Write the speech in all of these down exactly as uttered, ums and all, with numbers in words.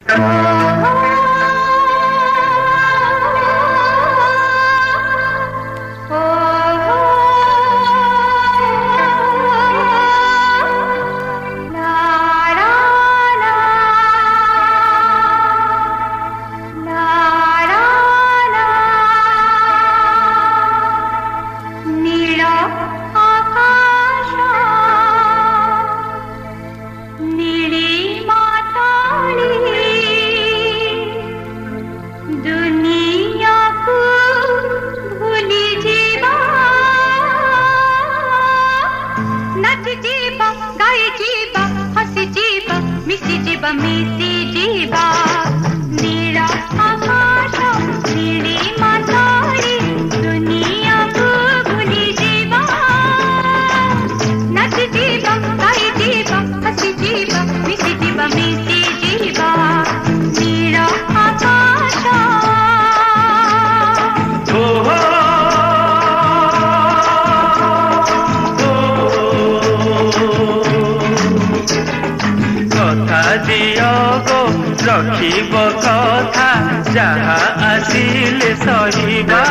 रखिब कथा जहा आसिले सहिबा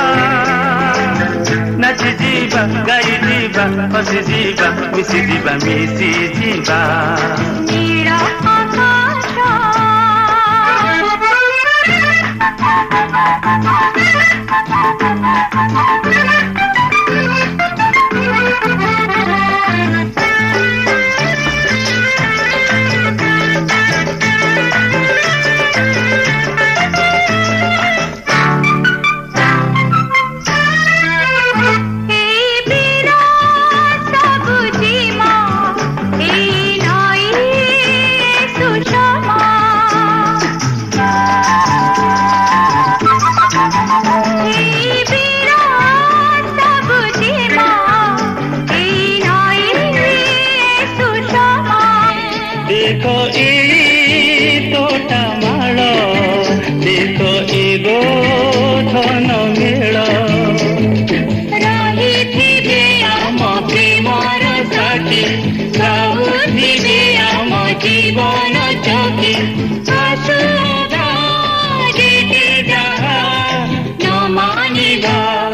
नाची जीवा गाई जीवा हसी जीवा मिसी जीवा मिसी जीवा नीला आकाश देखो ए तोटा माल देखो ए गोधन मेल रहिथिबे आम प्रेमर साथी रहुथिबे आम जीवन चौकी आसुदा जेते जहा न मानिबा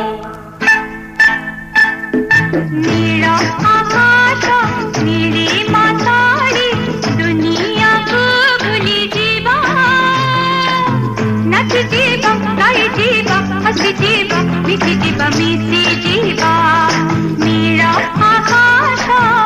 नील आकाश नीली माताड़ी दुनिया को भूली जीवा नाच जीवा गाई जीवा हसी जीवा मिसी जीवा मिसी जीवा नील आकाश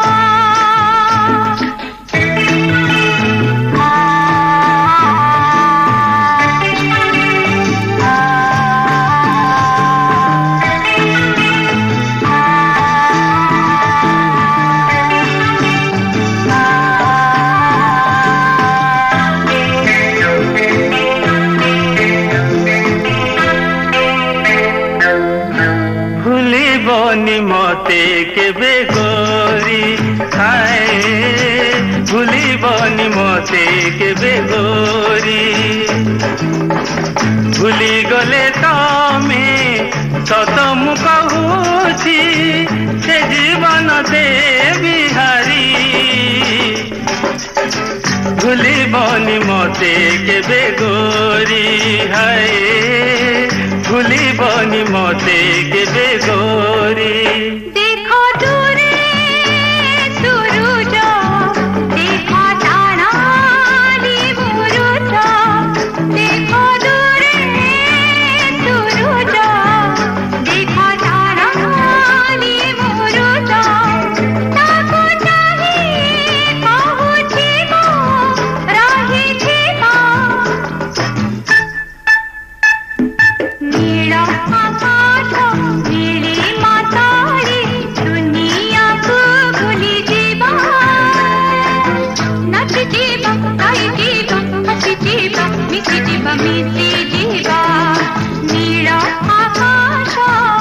भूलिबनी मते केबे गोरी हाय भूलिबनी मते केबे गोरी भूली गले तमे सत मु कहूची से जीवन देवी हारी भूलिबनी मते केबे गोरी हाय भूलिबनी मते केबे गोरी देखो दूरे सुरुज देखो ताराली मुरुज देखो दूरे सुरुज देखो ताराली मुरुज ताको चाहि कहूछि मो रहिछि मो नील आकाश नीली माताड़ी दुनिया को भूली जीवा नाच जीवा गाई जीवा हसी जीवा मिसी जीवा मिसी जीवा नील आकाश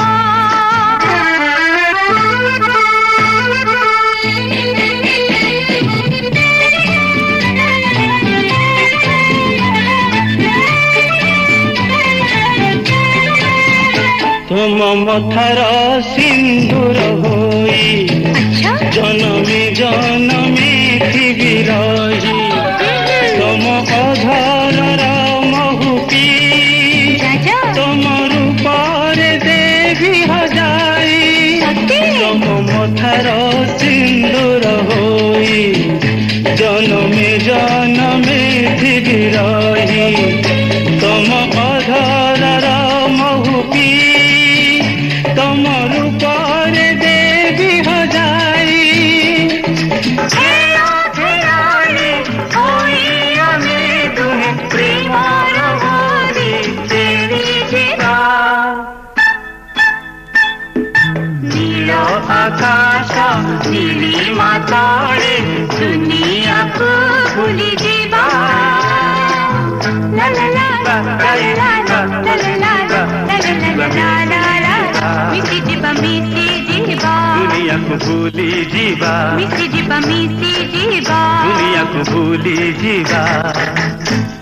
तुम मथार सिंदूर होई जनमे जनमे थिबी रही तुम अधर आकाश नीलिमा तले दुनियाको भुली जीवा ला ला ला ला ला ला ला ला ला ला ला मिसी जीवा मिसी जीवा दुनियाको भुली जीवा मिसी जीवा मिसी जीवा दुनियाको भुली जीवा